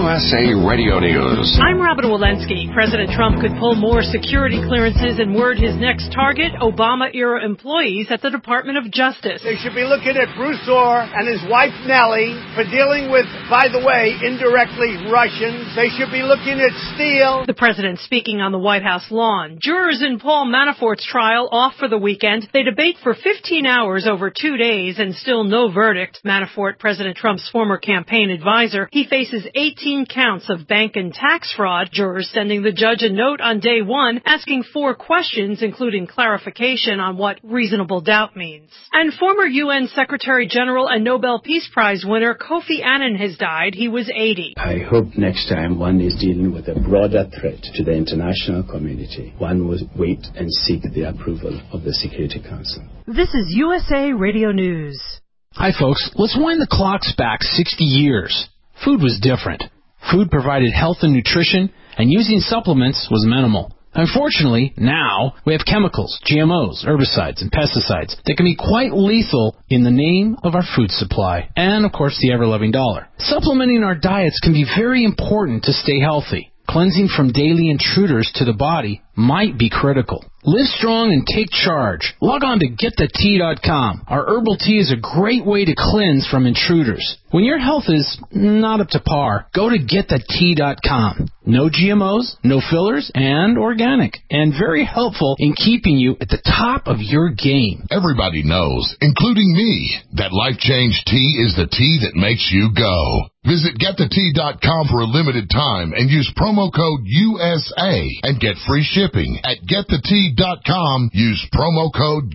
USA Radio News. I'm Robin Walensky. President Trump could pull more security clearances and word his next target, Obama-era employees at the Department of Justice. They should be looking at Bruce Orr and his wife Nellie for dealing with, by the way, indirectly Russians. They should be looking at Steele. The president speaking on the White House lawn. Jurors in Paul Manafort's trial off for the weekend. They debate for 15 hours over 2 days and still no verdict. Manafort, President Trump's former campaign advisor, he faces 18 counts of bank and tax fraud. Jurors sending the judge a note on day one asking 4 questions, including clarification on what reasonable doubt means. And former UN Secretary General and Nobel Peace Prize winner Kofi Annan has died. He was 80. I hope next time one is dealing with a broader threat to the international community, one will wait and seek the approval of the Security Council. This is USA Radio News. Hi, folks. Let's wind the clocks back 60 years. Food was different. Food provided health and nutrition, and using supplements was minimal. Unfortunately, now we have chemicals, GMOs, herbicides, and pesticides that can be quite lethal in the name of our food supply and, of course, the ever-loving dollar. Supplementing our diets can be very important to stay healthy. Cleansing from daily intruders to the body might be critical. Live strong and take charge. Log on to getthetea.com. Our herbal tea is a great way to cleanse from intruders. When your health is not up to par, go to getthetea.com. No GMOs, no fillers, and organic. And very helpful in keeping you at the top of your game. Everybody knows, including me, that Life Change Tea is the tea that makes you go. Visit getthetea.com for a limited time and use promo code USA and get free shipping. At getthetea.com, use promo code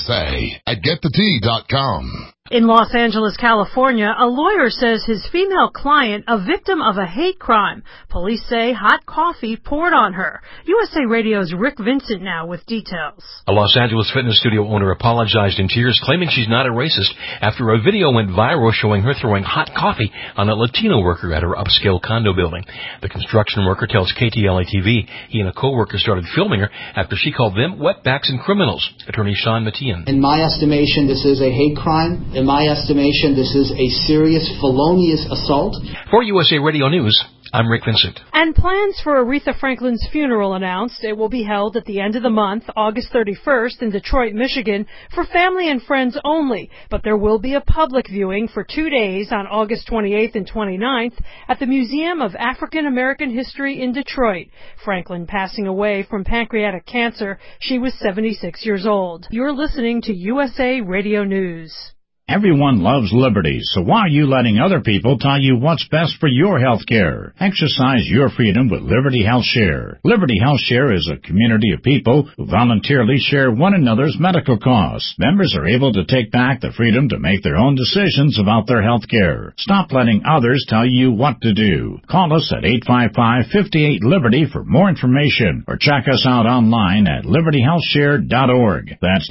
USA at getthetea.com. In Los Angeles, California, a lawyer says his female client, a victim of a hate crime. Police say hot coffee poured on her. USA Radio's Rick Vincent now with details. A Los Angeles fitness studio owner apologized in tears, claiming she's not a racist after a video went viral showing her throwing hot coffee on a Latino worker at her upscale condo building. The construction worker tells KTLA-TV he and a coworker started filming her after she called them wetbacks and criminals. Attorney Sean Matian. In my estimation, this is a hate crime. In my estimation, this is a serious felonious assault. For USA Radio News, I'm Rick Vincent. And plans for Aretha Franklin's funeral announced. It will be held at the end of the month, August 31st, in Detroit, Michigan, for family and friends only. But there will be a public viewing for 2 days on August 28th and 29th at the Museum of African American History in Detroit. Franklin passing away from pancreatic cancer. She was 76 years old. You're listening to USA Radio News. Everyone loves liberty, so why are you letting other people tell you what's best for your health care? Exercise your freedom with Liberty Health Share. Liberty Health Share is a community of people who voluntarily share one another's medical costs. Members are able to take back the freedom to make their own decisions about their health care. Stop letting others tell you what to do. Call us at 855-58-LIBERTY for more information, or check us out online at libertyhealthshare.org. That's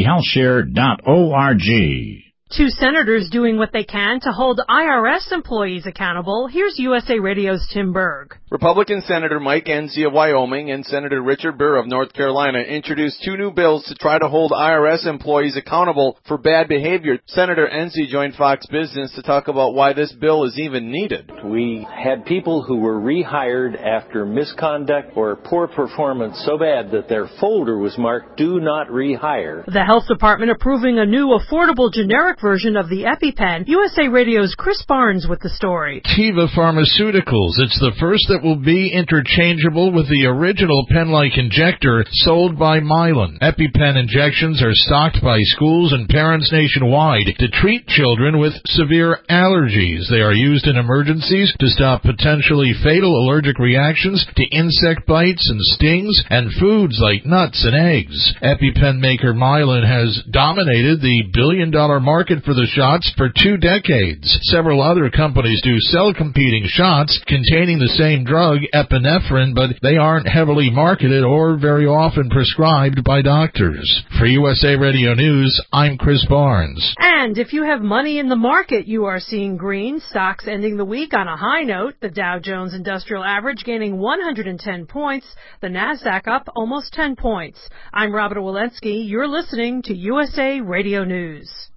libertyhealthshare.org. 2 senators doing what they can to hold IRS employees accountable. Here's USA Radio's Tim Berg. Republican Senator Mike Enzi of Wyoming and Senator Richard Burr of North Carolina introduced 2 new bills to try to hold IRS employees accountable for bad behavior. Senator Enzi joined Fox Business to talk about why this bill is even needed. We had people who were rehired after misconduct or poor performance so bad that their folder was marked "Do Not Rehire." The Health Department approving a new affordable generic version of the EpiPen. USA Radio's Chris Barnes with the story. Teva Pharmaceuticals. It's the first that will be interchangeable with the original pen-like injector sold by Mylan. EpiPen injections are stocked by schools and parents nationwide to treat children with severe allergies. They are used in emergencies to stop potentially fatal allergic reactions to insect bites and stings and foods like nuts and eggs. EpiPen maker Mylan has dominated the billion-dollar market for the shots for 2 decades. Several other companies do sell competing shots containing the same drug, epinephrine, but they aren't heavily marketed or very often prescribed by doctors. For USA Radio News, I'm Chris Barnes. And if you have money in the market, you are seeing green. Stocks ending the week on a high note. The Dow Jones Industrial Average gaining 110 points. The Nasdaq up almost 10 points. I'm Robert Walensky. You're listening to USA Radio News.